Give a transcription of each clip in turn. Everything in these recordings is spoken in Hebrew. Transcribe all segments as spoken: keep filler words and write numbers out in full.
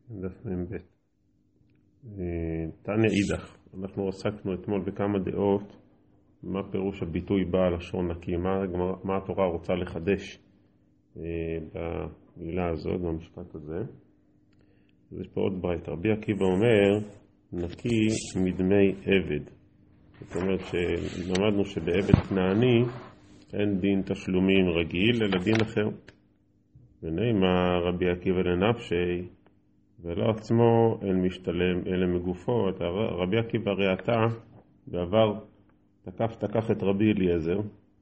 דף מ"ב. תניא אידך, אנחנו עסקנו אתמול בכמה דעות מה פירוש הביטוי בעל לשון נקי, מה, מה התורה רוצה לחדש במילה הזאת, במשפט הזה. אז יש פה עוד ברייתא. רבי עקיבא אומר נקי מדמי עבד. זאת אומרת שלמדנו שבעבד כנעני אין דין תשלומים רגיל אלא דין אחר. ונאמר רבי עקיבא לנפשי ולא עצמו אין משתלם אלא מגופו. רבי עקיבא ראתה בעבר תקף תקף את רבי אליעזר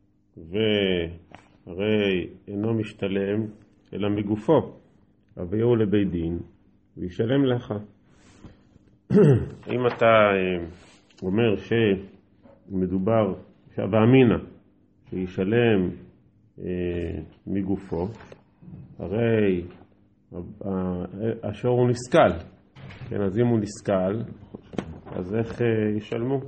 והרי אינו משתלם אלא מגופו, הביאו לבית דין וישלם לך. אם אתה אומר שמדובר ואמינא שישלם מגופו, הרי השור הוא נסקל, כן, אז אם הוא נסקל אז איך ישלמו?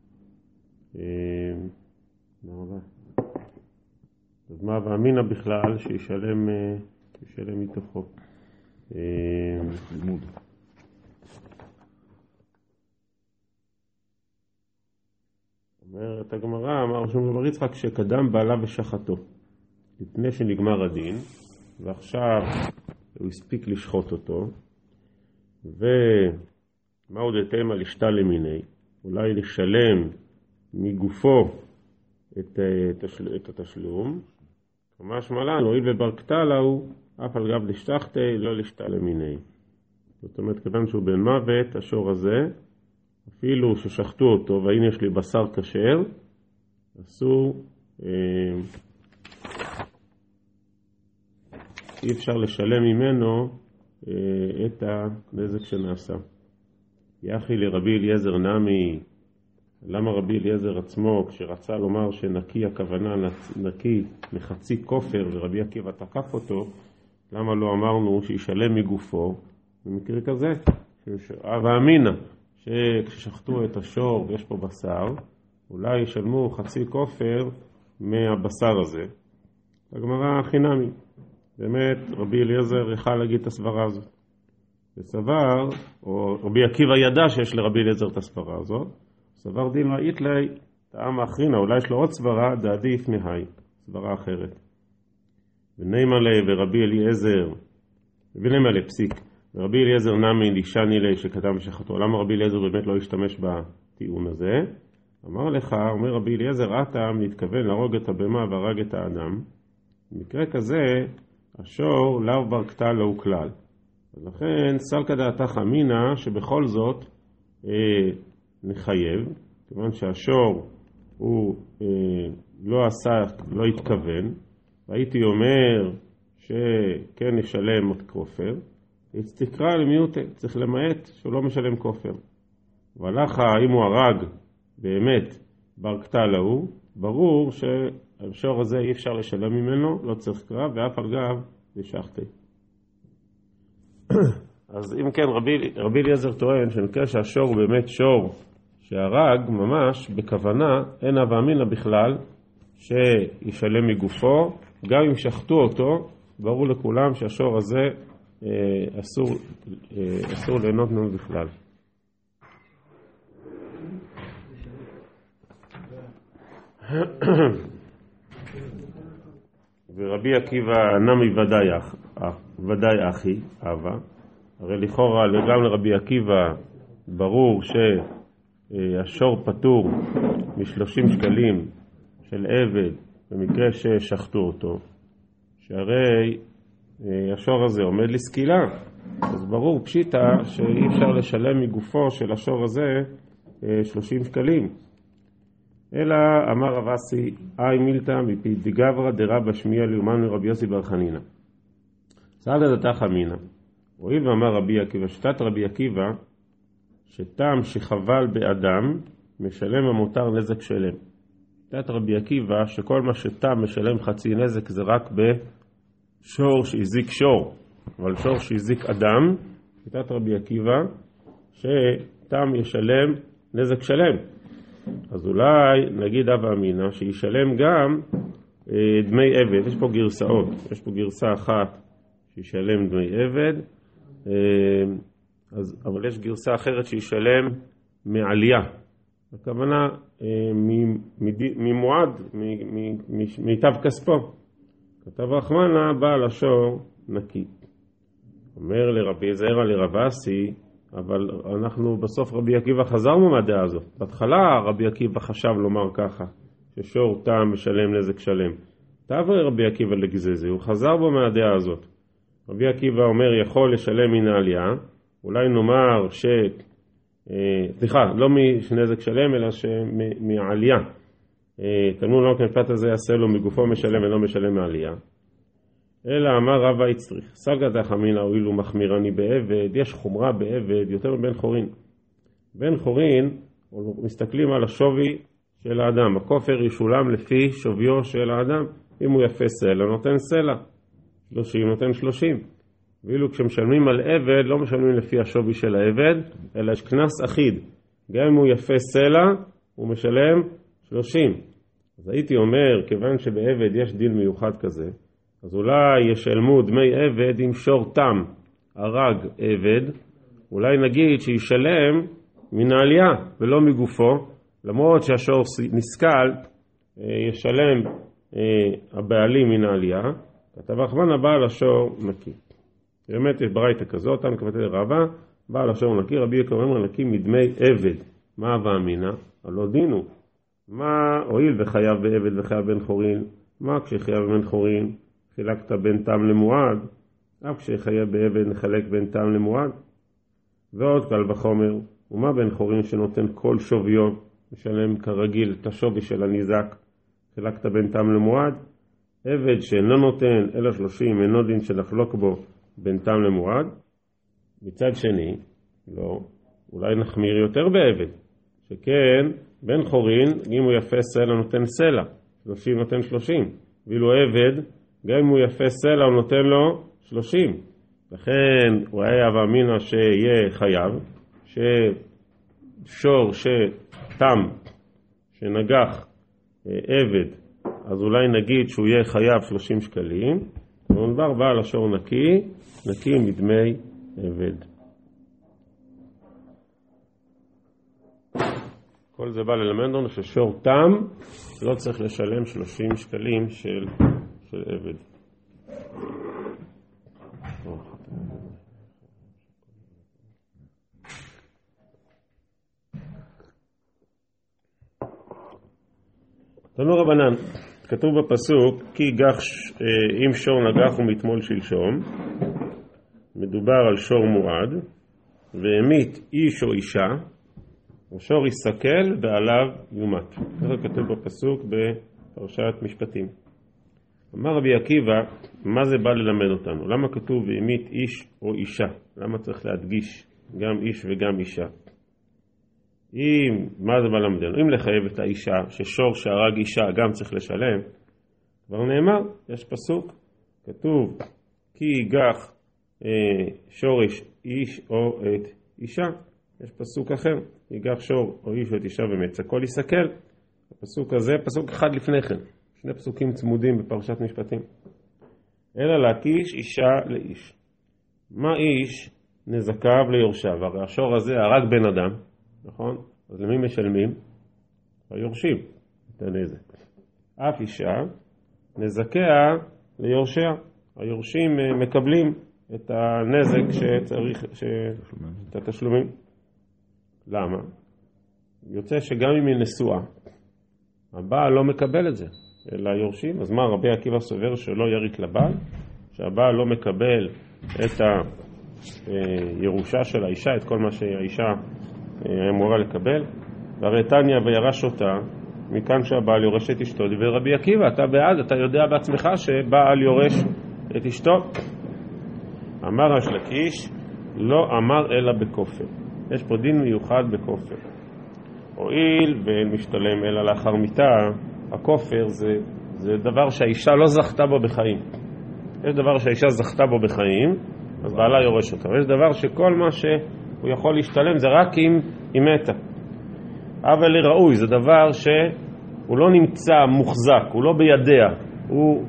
אז מה ואמינא בכלל שישלם ישלם מתוכו? לימוד. אומרת הגמרא, אמר רבי בר יצחק שקדם בעלה ושחטו לפני שנגמר הדין, ועכשיו הוא הספיק לשחוט אותו, ומה עוד התאמה לשתה למיני, אולי לשלם מגופו את, את התשלום, ממש מלן, הואיל וברקתה לה אף על גב לשתחתי, לא לשתה למיני. זאת אומרת, כיוון שהוא בן מוות, השור הזה, אפילו ששחטו אותו, והנה יש לי בשר כשר, עשו, אה, אי אפשר לשלם ממנו אה, את הנזק שנעשה. יחי לרבי אליעזר נמי, למה רבי אליעזר עצמו, כשרצה לומר שנקי הכוונה נקי מחצי כופר, ורבי עקיבא תקף אותו, למה לא אמרנו שישלם מגופו? במקרה כזה, ואמינא, שכששחטו את השור ויש פה בשר, אולי ישלמו חצי כופר מהבשר הזה. הגמרא חינמי. באמת רבי אליעזר יכל להגיד את הסברה הזאת. וסבר, או רבי עקיבא ידע שיש לרבי אליעזר את הסברה הזאת, סבר דין ראית לי, טעם האחרינה, אולי יש לו עוד סברה, דעדיף מהי, סברה אחרת. ונאמר לי ורבי אליעזר, ונאמר לי פסיק, ורבי אליעזר נמי לישני לי שכתב ושחטו. למה רבי אליעזר באמת לא השתמש בטיעון הזה? אמר לך, אומר רבי אליעזר, אתה מתכוון להרוג את הבמה והרג את האדם. במקרה כזה, השור לאו ברקתה לא כלל. אז לכן, סלקא דעתך אמינא שבכל זאת אה, נחייב, כיוון שהשור הוא אה, לא עשה, לא התכוון, והייתי אומר שכן נשלם עוד כופר, תקרא למיעוט, צריך למעט שהוא לא משלם כופר. והלך, אם הוא הרג באמת ברקתה לו, ברור שהשור הזה אי אפשר לשלם ממנו, לא צריך קרב, ואף על גב לשחטי. אז אם כן, רבי, רבי אליעזר טוען שנקרא שהשור הוא באמת שור שהרג ממש בכוונה, אין הווה אמינא בכלל שישלם מגופו, גם אם שחטו אותו, ברור לכולם שהשור הזה אה, אסור, אה, אסור ליהנות ממנו בכלל. ורבי עקיבא נמי ודאי, ודאי אחי, אהבה. הרי לכאורה גם לרבי עקיבא ברור שהשור פטור משלושים שקלים של עבד במקרה ששחטו אותו, שהרי השור הזה עומד לסקילה, אז ברור פשיטה שאי אפשר לשלם מגופו של השור הזה שלושים שקלים. אלא אמר רב אסי, אי מילתא מפי דגברא דרבא שמיעא ליומן מרבי יוסי בר חנינא. סעדא דתך אמינא. הואיל ואמר רבי עקיבא, שיטת רבי עקיבא, שטעם שחבל באדם משלם המותר נזק שלם. שיטת רבי עקיבא, שכל מה שטעם משלם חצי נזק זה רק בשור שהזיק שור, אבל שור שהזיק אדם, שיטת רבי עקיבא, שטעם ישלם נזק שלם. אז אולי נגיד הווה אמינא שישלם גם אה, דמי עבד. יש פה גרסאות, יש פה גרסה אחת שישלם דמי עבד, אז, אבל יש גרסה אחרת שישלם מעלייה. הכוונה ממועד, מיטב כספו. כתב רחמנה, בעל השור נקי. אומר לרבי זעירא לרב אסי, אבל אנחנו בסוף רבי עקיבא חזרנו מהדעה הזאת. בהתחלה רבי עקיבא חשב לומר ככה, ששור תם משלם נזק שלם. תעבר רבי עקיבא לגזזי, הוא חזר בו מהדעה הזאת. רבי עקיבא אומר יכול לשלם מן העלייה, אולי נאמר ש... סליחה, לא מנזק שלם אלא שמעלייה. תלמוד לא כנפת הזה יעשה לו מגופו משלם ולא משלם מעלייה. אלא אמר רבא יצריך, סגא דחמינא הואיל מחמירני בעבד, יש חומרה בעבד יותר מבן חורין. בן חורין, מסתכלים על השווי של האדם, הכופר ישולם לפי שוויו של האדם, אם הוא יפה סלע, נותן סלע, שלושים נותן שלושים. ואילו כשמשלמים על עבד, לא משלמים לפי השווי של העבד, אלא יש כנס אחיד. גם אם הוא יפה סלע, הוא משלם שלושים. אז הייתי אומר, כיוון שבעבד יש דין מיוחד כזה, אז אולי ישלמו דמי עבד עם שור תם, הרג עבד, אולי נגיד שישלם מן העלייה ולא מגופו, למרות שהשור נסכל, ישלם הבעלים מן העלייה, כתב רחמנה בעל השור נקי. באמת יש ברייתא כזאת, תנא כבתי רבא, בעל השור נקי, רבי יקר אומר נקי מדמי עבד. מה הווה אמינא? הלא דינו. מה הואיל וחייב בעבד וחייב בן חורין? מה כשחייב בן חורין? חילקת בין תם למועד, אף כשחייב בעבד נחלק בין תם למועד. ועוד קל וחומר, ומה בן חורין שנותן כל שוויו, משלם כרגיל את השווי של הניזק, חילקת בין תם למועד. עבד שאינו נותן אלא שלושים, אינו דין שנחלוק בו בין תם למועד. מצד שני, לא, אולי נחמיר יותר בעבד, שכן בן חורין, אם הוא יפה סלע נותן סלע, שלושים נותן שלושים, ואילו עבד, גם אם הוא יפה סלע הוא נותן לו שלושים. לכן הוא היה הווה אמינא שיהיה חייב, ששור שתם, שנגח עבד, אז אולי נגיד שהוא יהיה חייב שלושים שקלים, ונבר בעל השור נקי, נקי מדמי עבד. כל זה בא ללמד לנו ששור תם לא צריך לשלם שלושים שקלים של, של עבד. תנו רבנן, כתוב בפסוק כי גח אם שור נגח ומתמול שלשום, מדובר על שור מועד, והמית איש או אישה, השור יסכל ועליו יומת. זה כתוב בפסוק בפרשת משפטים. אמר רבי עקיבא, מה זה בא ללמד אותנו? למה כתוב והמית איש או אישה? למה צריך להדגיש גם איש וגם אישה? אם, מה זה בא ללמדנו? אם לחייב את האישה, ששור שהרג אישה גם צריך לשלם, כבר נאמר, יש פסוק, כתוב כי יגח אה, שורש איש או את אישה. יש פסוק אחר, יגח שור או איש או את אישה ומת, הכל יסכל. הפסוק הזה, פסוק אחד לפני כן, שני פסוקים צמודים בפרשת משפטים. אלא להקיש אישה לאיש. מה איש? נזקיו ליורשיו. הרי השור הזה הרג בן אדם, נכון? אז למי משלמים? היורשים את הנזק. אף אישה נזקיה ליורשיה. היורשים מקבלים את הנזק שצריך, ש... את התשלומים. למה? יוצא שגם אם היא נשואה, הבעל לא מקבל את זה, אלא היורשים. אז מה, רבי עקיבא סובר שלא יריק לבעל? שהבעל לא מקבל את הירושה של האישה, את כל מה שהאישה אמורה לקבל? והרי תניא וירש אותה, מכאן שהבעל יורש את אשתו. דבר רבי עקיבא, אתה בעד, אתה יודע בעצמך שבעל יורש את אשתו. אמר ריש לקיש, לא אמר אלא בכופר. יש פה דין מיוחד בכופר. הואיל ואין משתלם אלא לאחר מיתה, הכופר זה, זה דבר שהאישה לא זכתה בו בחיים. יש דבר שהאישה זכתה בו בחיים, אז בעלה יורש אותה. ויש דבר שכל מה שהוא יכול להשתלם זה רק אם היא מתה. אבל לראוי, זה דבר שהוא לא נמצא מוחזק, הוא לא בידיה, הוא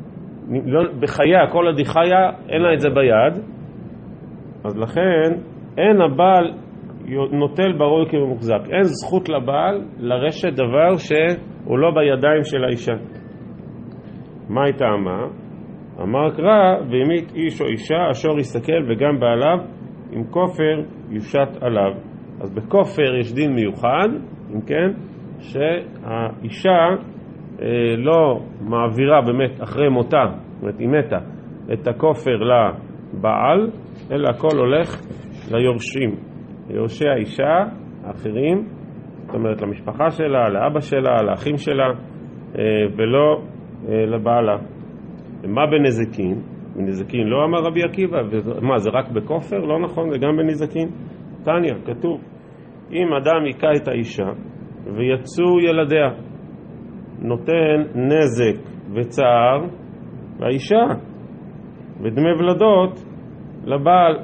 לא, בחייה, כל עוד היא חיה, אין לה את זה ביד, אז לכן אין הבעל נוטל בראוי כמוחזק. אין זכות לבעל לרשת דבר שהוא לא בידיים של האישה. מה הייתה אמר? אמר קרא, והמית איש או אישה, אשור יסתכל וגם בעליו, עם כופר יושת עליו. אז בכופר יש דין מיוחד, אם כן, שהאישה אה, לא מעבירה באמת אחרי מותה, זאת אומרת היא מתה, את הכופר לבעל, אלא הכל הולך ליורשים, ליורשי האישה האחרים, זאת אומרת למשפחה שלה, לאבא שלה, לאחים שלה, אה, ולא אה, לבעלה. מה בנזקין? בנזקין לא אמר רבי עקיבא, מה זה רק בכופר? לא נכון, זה גם בנזקין. תניא, כתוב, אם אדם יקע את האישה ויצאו ילדיה, נותן נזק וצער לאישה ודמי ולדות לבעל.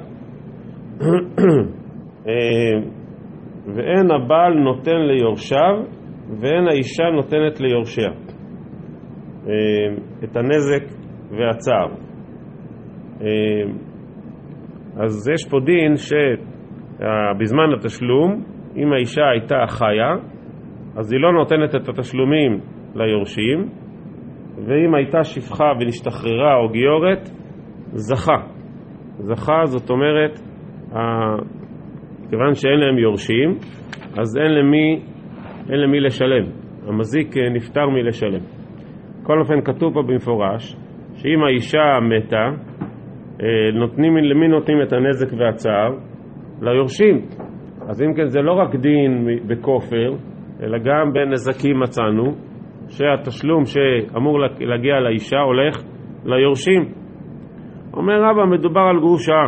ואין הבעל נותן ליורשיו ואין האישה נותנת ליורשיה את הנזק והצער. אז יש פה דין שבזמן התשלום, אם האישה הייתה חיה, אז היא לא נותנת את התשלומים ליורשים, ואם הייתה שפחה ונשתחררה או גיורת, זכה. זכה זאת אומרת, כיוון שאין להם יורשים, אז אין למי, אין למי לשלם. המזיק נפטר מלשלם. כל אופן כתוב פה במפורש, שאם האישה מתה, נותנים, למי נותנים את הנזק והצער? ליורשים. אז אם כן זה לא רק דין בכופר, אלא גם בנזקים מצאנו, שהתשלום שאמור להגיע לאישה הולך ליורשים. אומר רבא, מדובר על גרושה,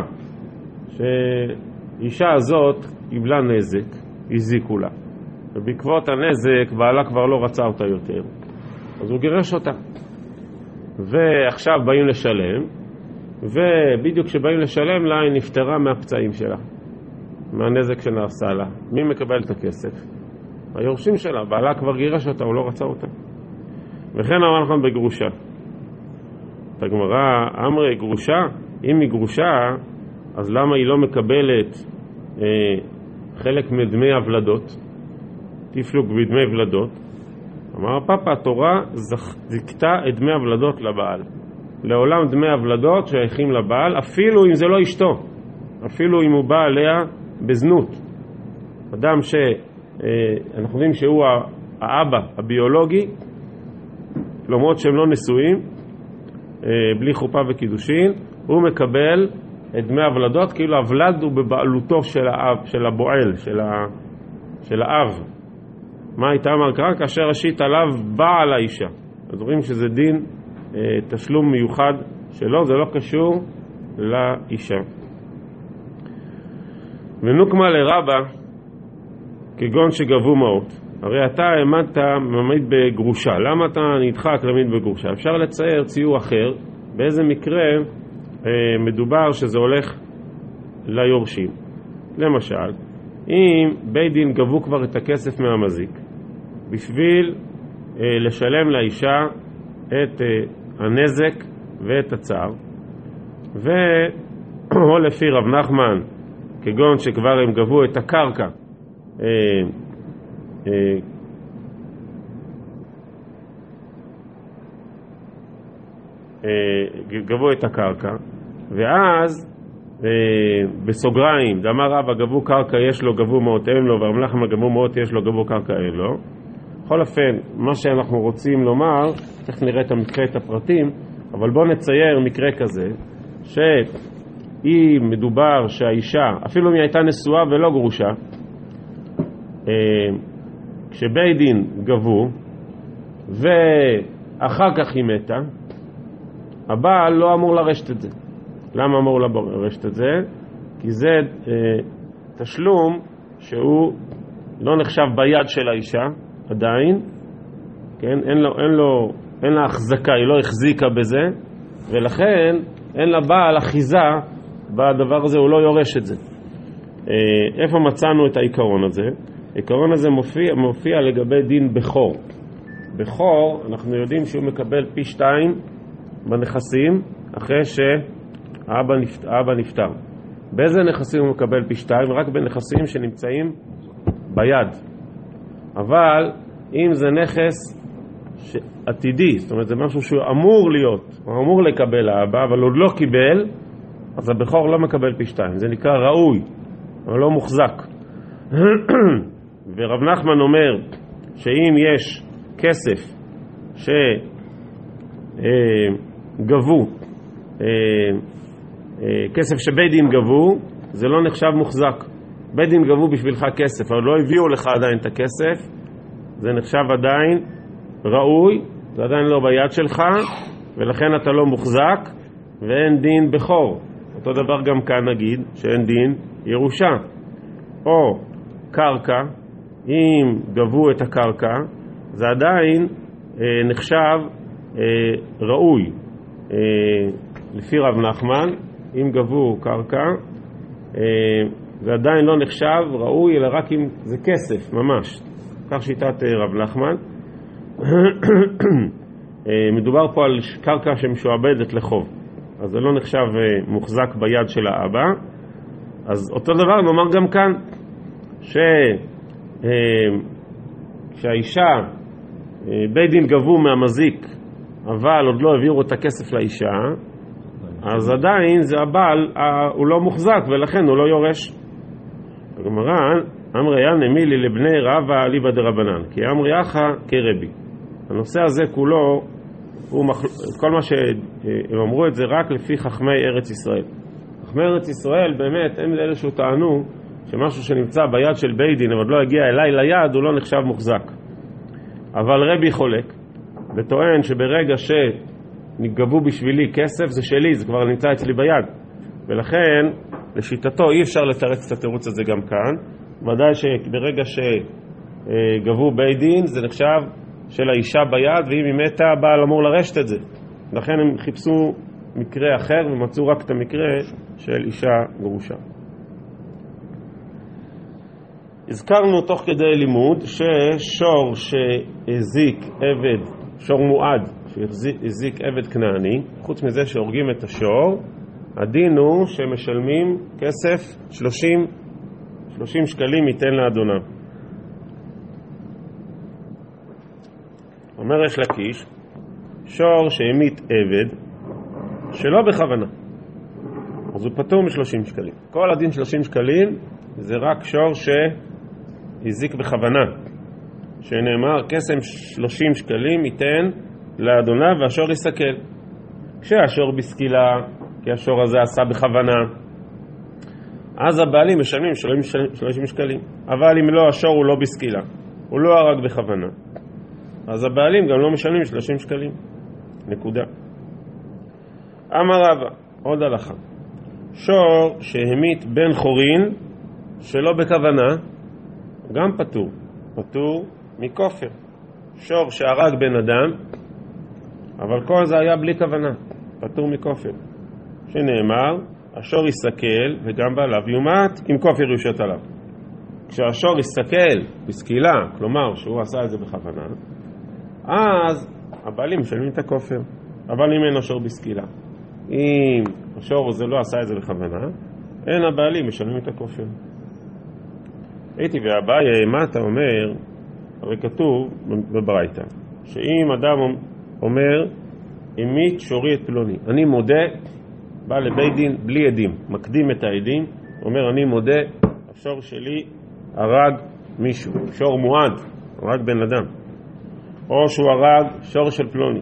שאישה הזאת קיבלה נזק, הזיקו לה, ובעקבות הנזק בעלה כבר לא רצה אותה יותר, אז הוא גירש אותה. ועכשיו באים לשלם, ובדיוק כשבאים לשלם לה היא נפטרה מהפצעים שלה, מהנזק שנעשה לה. מי מקבל את הכסף? היורשים שלה. בעלה כבר גירש אותה, הוא לא רצה אותה. וכן אמר לכם בגרושה. את הגמרא, אמרי גרושה, אם היא גרושה, אז למה היא לא מקבלת אה, חלק מדמי הוולדות? תפלוג בדמי ולדות. אמר פאפה, התורה זכתה את דמי הוולדות לבעל. לעולם דמי הוולדות שייכים לבעל, אפילו אם זה לא אשתו, אפילו אם הוא בא עליה בזנות. אדם שאנחנו יודעים שהוא האבא הביולוגי, למרות שהם לא נשואים, בלי חופה וקידושין, הוא מקבל את דמי הוולדות, כאילו הוולד הוא בבעלותו של האב, של הבועל, של, ה, של האב. מה הייתה מרקרה? כאשר השית עליו בעל האישה. אז רואים שזה דין אה, תשלום מיוחד שלו, זה לא קשור לאישה. ונוקמה לרבה כגון שגבו מעות. הרי אתה העמדת מעמיד בגרושה. למה אתה נדחק להעמיד בגרושה? אפשר לצייר ציור אחר, באיזה מקרה אה, מדובר שזה הולך ליורשים. למשל, אם בית דין גבו כבר את הכסף מהמזיק, בשביל אה, לשלם לאישה את אה, הנזק ואת הצער, או לפי רב נחמן, כגון שכבר הם גבו את הקרקע, אה, אה, אה, גבו את הקרקע, ואז בסוגריים, דאמר רבא גבו קרקע יש לו, גבו מאות אין לו, ורב נחמן גבו מאות יש לו, גבו קרקע אין לו. בכל אופן, מה שאנחנו רוצים לומר, צריך נראה את המקרה, את הפרטים, אבל בואו נצייר מקרה כזה, שאם מדובר שהאישה, אפילו אם היא הייתה נשואה ולא גרושה, כשבית דין גבו, ואחר כך היא מתה, הבעל לא אמור לרשת את זה. למה אמור לרשת את זה? כי זה אה, תשלום שהוא לא נחשב ביד של האישה עדיין, כן? אין לו, אין לו, אין לה החזקה, היא לא החזיקה בזה, ולכן אין לה בעל אחיזה בדבר הזה, הוא לא יורש את זה. אה, איפה מצאנו את העיקרון הזה? העיקרון הזה מופיע, מופיע לגבי דין בכור. בכור, אנחנו יודעים שהוא מקבל פי שתיים בנכסים אחרי ש... האבא נפטר. באיזה נכסים הוא מקבל פי שתיים? רק בנכסים שנמצאים ביד. אבל אם זה נכס עתידי, זאת אומרת זה משהו שהוא אמור להיות, הוא אמור לקבל האבא, אבל עוד לא קיבל, אז הבכור לא מקבל פי שתיים. זה נקרא ראוי, אבל לא מוחזק. ורב נחמן אומר שאם יש כסף שגבו, כסף שבית דין גבו, זה לא נחשב מוחזק. בית דין גבו בשבילך כסף, אבל לא הביאו לך עדיין את הכסף, זה נחשב עדיין ראוי, זה עדיין לא ביד שלך, ולכן אתה לא מוחזק, ואין דין בכור. אותו דבר גם כאן נגיד, שאין דין ירושה. או קרקע, אם גבו את הקרקע, זה עדיין אה, נחשב אה, ראוי. אה, לפי רב נחמן, אם גבו קרקע, אה, זה עדיין לא נחשב ראוי, אלא רק אם זה כסף, ממש. כך שיטת אה, רב נחמן. אה, מדובר פה על קרקע שמשועבדת לחוב. אז זה לא נחשב אה, מוחזק ביד של האבא. אז אותו דבר נאמר גם כאן, ש... כשהאישה, בית דין גבו מהמזיק, אבל עוד לא העבירו את הכסף לאישה, אז עדיין זה הבעל, הוא לא מוחזק, ולכן הוא לא יורש. הגמרא, אמרי ינמי לי לבני רבא אליבא דרבנן, כי אמרי אחא כרבי. הנושא הזה כולו, הוא מח... כל מה שהם אמרו את זה רק לפי חכמי ארץ ישראל. חכמי ארץ ישראל באמת הם אלה שטענו שמשהו שנמצא ביד של בית דין אבל לא הגיע אליי ליד הוא לא נחשב מוחזק. אבל רבי חולק וטוען שברגע שנגבו בשבילי כסף זה שלי, זה כבר נמצא אצלי ביד, ולכן לשיטתו אי אפשר לתרץ את התירוץ הזה גם כאן. ודאי שברגע שגבו בית דין זה נחשב של האישה ביד, ואם היא מתה הבעל אמור לרשת את זה. לכן הם חיפשו מקרה אחר ומצאו רק את המקרה של אישה גרושה. הזכרנו תוך כדי לימוד ששור שהזיק עבד, שור מועד שהזיק עבד כנעני, חוץ מזה שהורגים את השור, הדין הוא שמשלמים כסף שלושים, שלושים שקלים ייתן לאדוניו. אומר יש לקיש, שור שהמית עבד שלא בכוונה, אז הוא פטור מ-שלושים שקלים. כל הדין שלושים שקלים זה רק שור שהזיק בכוונה, שנאמר קסם שלושים שקלים ייתן לאדוניו והשור יסתכל. כשהשור בסקילה, כי השור הזה עשה בכוונה, אז הבעלים משלמים שלושים שקלים. אבל אם לא, השור הוא לא בסקילה, הוא לא הרג בכוונה, אז הבעלים גם לא משלמים שלושים שקלים. נקודה. אמר רבא, עוד הלכה, שור שהמית בן חורין שלא בכוונה גם פטור, פטור מכופר. שור שהרג בן אדם אבל כל זה היה בלי כוונה, פטור מכופר, שנאמר השור יסתכל וגם בעליו יומת אם כופר יושת עליו. כשהשור יסתכל בסקילה, כלומר שהוא עשה את זה בכוונה, אז הבעלים משלמים את הכופר. אבל אם אין השור בסקילה, אם השור הזה לא עשה את זה בכוונה, אין הבעלים משלמים את הכופר. הייתי והבאי, מה אתה אומר? הרי כתוב בברייתא שאם אדם אומר המית שורי את פלוני, אני מודה, בא לבית דין בלי עדים, מקדים את העדים, אומר אני מודה, השור שלי הרג מישהו, שור מועד, הרג בן אדם, או שהוא הרג שור של פלוני,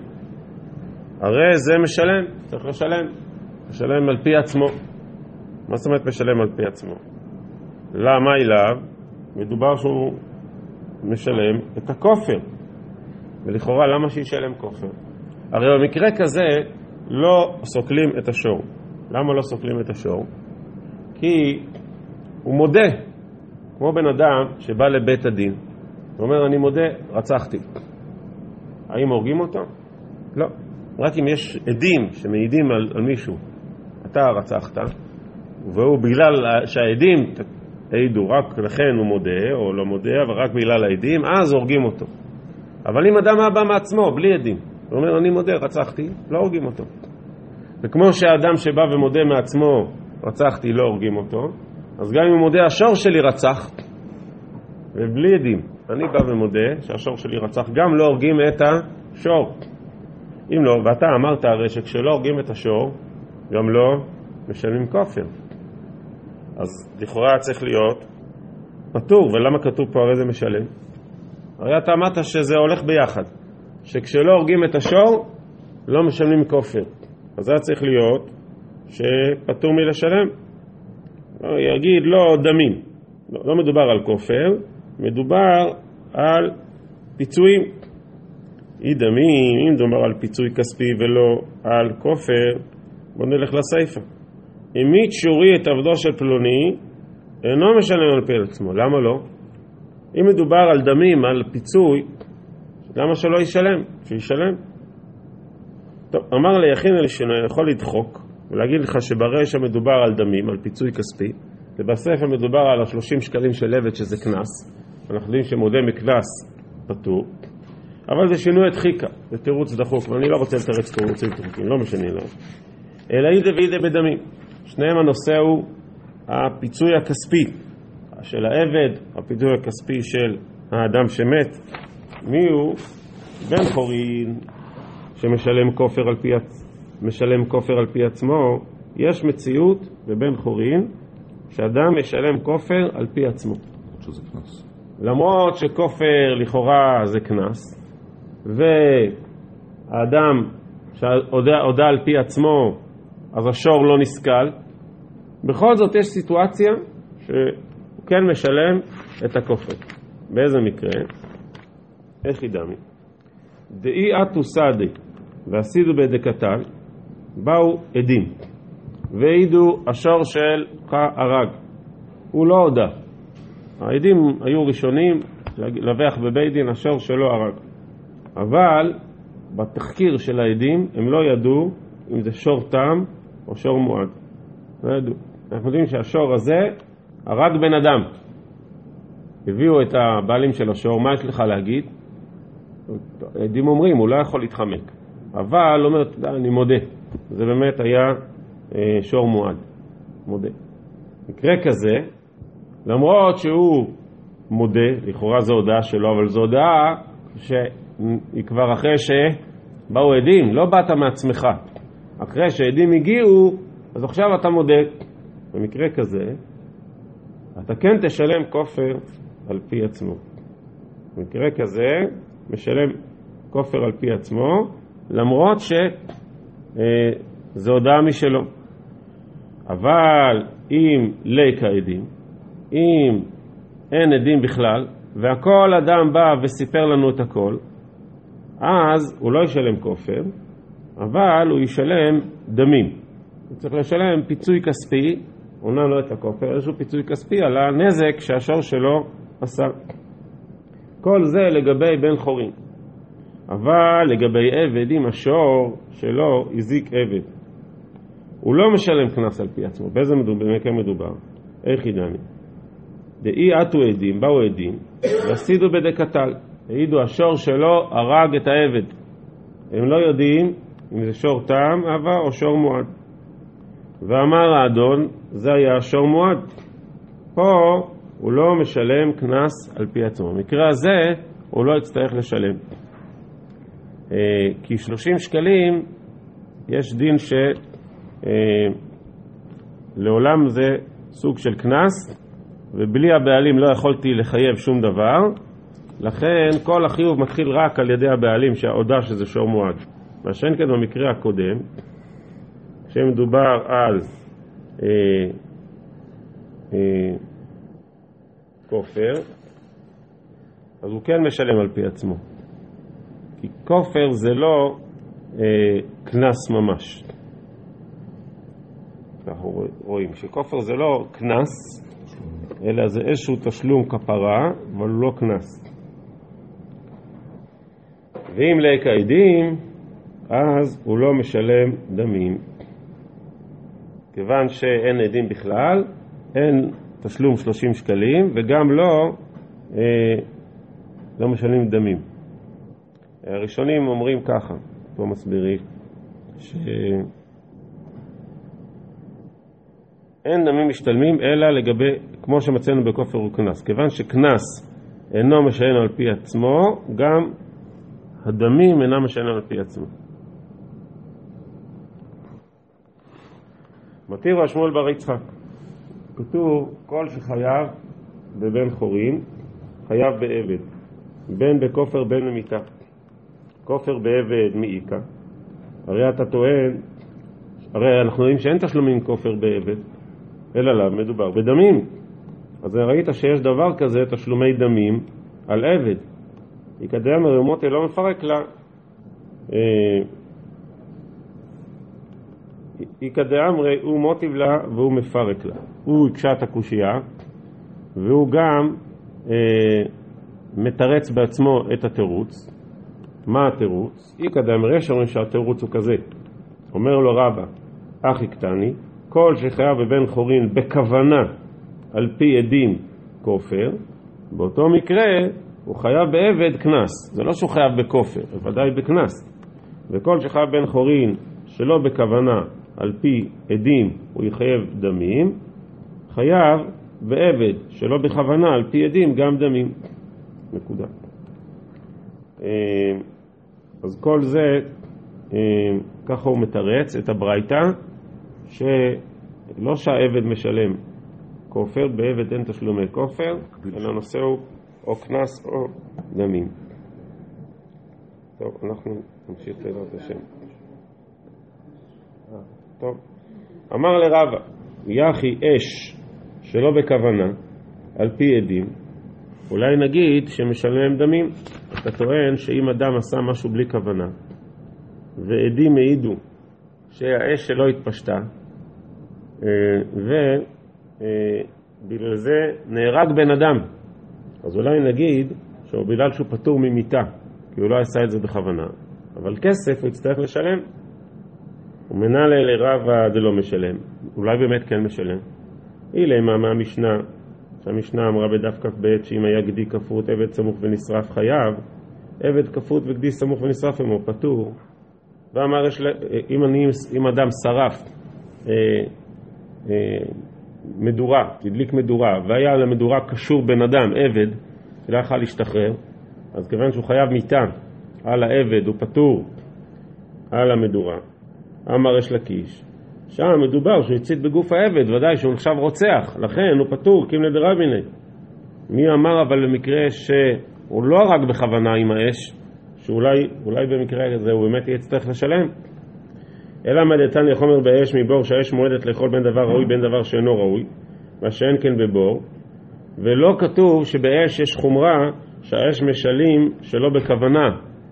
הרי זה משלם, צריך לשלם, משלם על פי עצמו. מה זאת אומרת משלם על פי עצמו? למה אליו? מדובר שהוא משלם את הכופר, ולכאורה למה שישלם כופר? הרי במקרה כזה לא סוקלים את השור. למה לא סוקלים את השור? כי הוא מודה, כמו בן אדם שבא לבית הדין ואומר אני מודה, רצחתי. האם הורגים אותו? לא. רק אם יש עדים שמעידים על, על מישהו, אתה רצחת, והוא בגלל שהעדים העידו, רק לכן הוא מודה או לא מודה, אבל רק בגלל העדים, אז הורגים אותו. אבל אם אדם בא מעצמו, בלי עדים, הוא אומר אני מודה, רצחתי, לא הורגים אותו. וכמו שהאדם שבא ומודה מעצמו רצחתי, לא הורגים אותו. אז גם אם הוא מודה, השור שלי רצח, ובלי עדים. אני בא ומודה שהשור שלי רצח, גם לא הורגים את השור. אם לא, ואתה אמרת הרי שכשלא הורגים את השור, גם לא משלמים כופר. אז לכאורה צריך להיות פטור, ולמה כתוב פה הרי זה משלם? הרי אתה אמרת שזה הולך ביחד, שכשלא הורגים את השור, לא משלמים כופר. אז זה צריך להיות שפטור מלשלם. יגיד לא דמים, לא, לא מדובר על כופר, מדובר על פיצויים. אי דמים, אם דובר על פיצוי כספי ולא על כופר, בוא נלך לסייפה. המית שורי את עבדו של פלוני, אינו משלם על פי עצמו. למה לא? אם מדובר על דמים, על פיצוי, למה שלא ישלם? שישלם. טוב, אמר ליחין הראשונה, יכול לדחוק ולהגיד לך שברישא מדובר על דמים, על פיצוי כספי, ובספר מדובר על שלושים שקלים של עבד שזה כנס. אנחנו יודעים שמודה מכנס פטור, אבל זה שינוי הדחיקה, זה תירוץ דחוק, ואני לא רוצה לתרץ תירוצים דחוקים, לא משנה לא. אלא אידה ואידה בדמים. שניהם הנושא הוא הפיצוי הכספי של העבד, הפיצוי הכספי של האדם שמת. מי הוא? בן חורין שמשלם כופר על פי, משלם כופר על פי עצמו. יש מציאות בבן חורין שאדם משלם כופר על פי עצמו. שזה כנס. למרות שכופר לכאורה זה כנס, והאדם שהודע על פי עצמו, אז השור לא נסכל, בכל זאת יש סיטואציה שהוא כן משלם את הכופר. באיזה מקרה? איך ידמי? דאי אתו סעדי ועשידו בדקתל, באו עדים והעידו השור של הרג, הוא לא הודע. העדים היו ראשונים לבח בבית דין השור שלו הרג, אבל בתחקיר של העדים הם לא ידעו אם זה שור תם או שור מועד, לא ידעו. אנחנו יודעים שהשור הזה הרג בן אדם. הביאו את הבעלים של השור, מה יש לך להגיד? העדים אומרים הוא לא יכול להתחמק, אבל אומר אני מודה, זה באמת היה שור מועד, מודה. מקרה כזה, למרות שהוא מודה, לכאורה זו הודעה שלו, אבל זו הודעה שהיא כבר אחרי שבאו עדים, לא באת מעצמך. אחרי שעדים הגיעו, אז עכשיו אתה מודה. במקרה כזה, אתה כן תשלם כופר על פי עצמו. במקרה כזה, משלם כופר על פי עצמו, למרות שזו הודעה משלו. אבל אם ליק העדים, אם אין עדים בכלל, והכל אדם בא וסיפר לנו את הכל, אז הוא לא ישלם כופר, אבל הוא ישלם דמים. הוא צריך לשלם פיצוי כספי, עונה לו את הכופר, איזשהו פיצוי כספי על הנזק שהשור שלו עשה. כל זה לגבי בן חורין. אבל לגבי עבד, אם השור שלו הזיק עבד, הוא לא משלם כנס על פי עצמו. באיזה מדובר? במקרה מדובר? איך ידעני? דאי אתו עדים, באו עדים, ועשידו בדקתל. העידו השור שלו הרג את העבד. הם לא יודעים אם זה שור תם, אבא או שור מועד. ואמר האדון, זה היה שור מועד. פה הוא לא משלם כנס על פי עצמו. במקרה הזה הוא לא יצטרך לשלם. כי שלושים שקלים יש דין שלעולם זה סוג של כנס, ובלי הבעלים לא יכולתי לחייב שום דבר, לכן כל החיוב מתחיל רק על ידי הבעלים שההודע שזה שור מועד. מה שאין כן במקרה הקודם, כשמדובר על אה, אה, כופר, אז הוא כן משלם על פי עצמו. כי כופר זה לא אה, כנס ממש. אנחנו רואים שכופר זה לא כנס, אלא זה איזשהו תשלום כפרה, אבל הוא לא כנס. ואם ליק העדים, אז הוא לא משלם דמים. כיוון שאין עדים בכלל, אין תשלום שלושים שקלים, וגם לא, אה, לא משלמים דמים. הראשונים אומרים ככה, פה מסבירים, ש... אין דמים משתלמים אלא לגבי, כמו שמצאנו בכופר וכנס. כיוון שכנס אינו משלם על פי עצמו, גם הדמים אינם משלם על פי עצמו. מתיר השמואל בר יצחק. כתוב כל שחייב בבן חורין, חייב בעבד. בין בכופר בין במיתה. כופר בעבד מאיקה. הרי אתה טוען, הרי אנחנו רואים שאין תשלומים כופר בעבד, אלא עליו מדובר בדמים. אז ראית שיש דבר כזה, תשלומי דמים על עבד. יקדם הרמות לא מפרק לה. יקדם הוא מוטיב לה והוא מפרק לה. הוא יקשה את הקושייה, והוא גם אה, מתרץ בעצמו את התירוץ. מה התירוץ? יקדם רשע שהתירוץ הוא כזה. אומר לו רבא, אחי קטני, כל שחייב בבן חורין בכוונה על פי עדים כופר, באותו מקרה הוא חייב בעבד כנס. זה לא שהוא חייב בכופר, ודאי בכנס. וכל שחייב בן חורין שלא בכוונה על פי עדים הוא יחייב דמים, חייב בעבד שלא בכוונה על פי עדים גם דמים. נקודה. אז כל זה, ככה הוא מתרץ את הברייתא, שלא שהעבד משלם כופר, בעבד אין תשלומי כופר, אלא נושא הוא או כנס או דמים. טוב, אנחנו נמשיך בעזרת השם. טוב. אמר לרבא, יחי אש שלא בכוונה על פי עדים, אולי נגיד שמשלם דמים. אתה טוען שאם אדם עשה משהו בלי כוונה ועדים העידו שהאש שלו התפשטה ובגלל זה נהרג בן אדם, אז אולי נגיד שהוא בגלל שהוא פטור ממיתה כי הוא לא עשה את זה בכוונה, אבל כסף הוא יצטרך לשלם. ומנהל לרבא זה לא משלם, אולי באמת כן משלם. אילמה מהמשנה, שהמשנה אמרה בדף כ"ב שאם היה גדי כפות עבד סמוך ונשרף חייב, עבד כפות וגדי סמוך ונשרף הוא פטור. ואמר אם, אני, אם אדם שרף אה, אה, מדורה, תדליק מדורה, והיה על המדורה קשור בן אדם, עבד, שלא יכול להשתחרר, אז כיוון שהוא חייב מיתה על העבד, הוא פטור על המדורה. אמר יש לקיש, שם מדובר שהוא הצית בגוף העבד, ודאי שהוא נחשב רוצח, לכן הוא פטור, קים לדרביני. מי אמר אבל במקרה שהוא לא הרג בכוונה עם האש, שאולי אולי במקרה הזה הוא באמת יצטרך לשלם? אלא מדתן לחומר באש מבור שהאש מועדת לאכול בין דבר ראוי בין דבר שאינו ראוי, מה שאין כן בבור, ולא כתוב שבאש יש חומרה שהאש משלים שלא בכוונה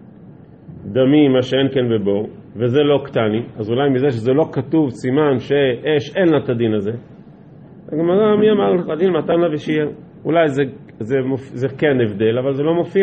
דמים, מה שאין כן בבור, וזה לא קטני. אז אולי מזה שזה לא כתוב סימן שאש אין לה את הדין הזה. הגמרא, מי אמר לך דין מתן לה ושיהיה? אולי זה, זה, זה כן הבדל, אבל זה לא מופיע.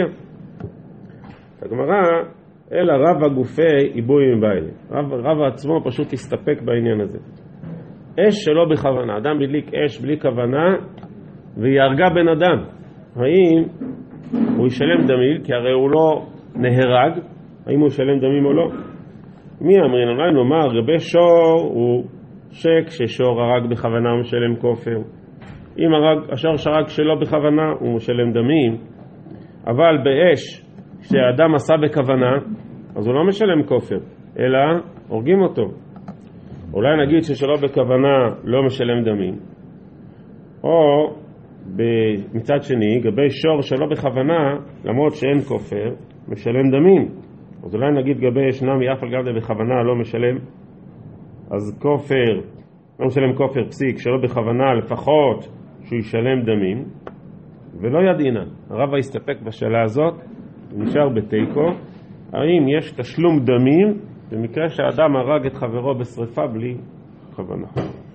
הגמרא, אלא רב הגופי עיבוי מבעלה. רב, רב עצמו פשוט הסתפק בעניין הזה. אש שלא בכוונה, אדם בדליק אש בלי כוונה ויהרגה בן אדם, האם הוא ישלם דמים? כי הרי הוא לא נהרג, האם הוא ישלם דמים או לא? מי אמרין? אולי נאמר רבי שור הוא שק ששור הרג בכוונה הוא משלם כופר, אם הרג, השור שרג שלא בכוונה הוא משלם דמים, אבל באש כשאדם עשה בכוונה אז הוא לא משלם כופר אלא הורגים אותו. אולי נגיד ששלא בכוונה לא משלם דמים, או מצד שני גבי שור שלא בכוונה למרות שאין כופר משלם דמים. אז אולי נגיד גבי ישנם יאף על גב בכוונה לא משלם, אז כופר לא משלם כופר פסיק שלא בכוונה לפחות שהוא ישלם דמים, ולא ידעינה. הרב הסתפק בשאלה הזאת, נשאר בתיקו, האם יש תשלום דמים במקרה שהאדם הרג את חברו בשריפה בלי כוונה.